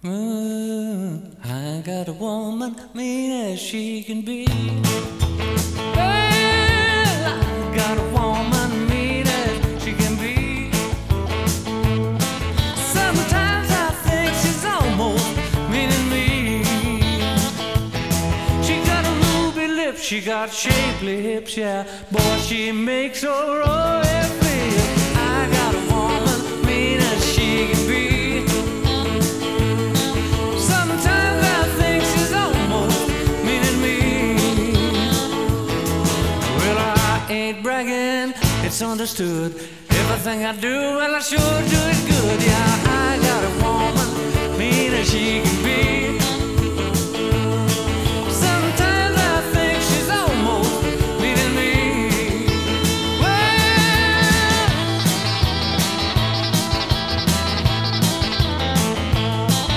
I got a woman, mean as she can be. Well, I got a woman, mean as she can be. Sometimes I think she's almost meaning me. She got a ruby lips, she got shapely hips, yeah. Boy, she makes a royal feel. I got a woman, mean as she can be. Ain't bragging, it's understood. Everything I do, well, I sure do it good. Yeah, I got a woman, mean as she can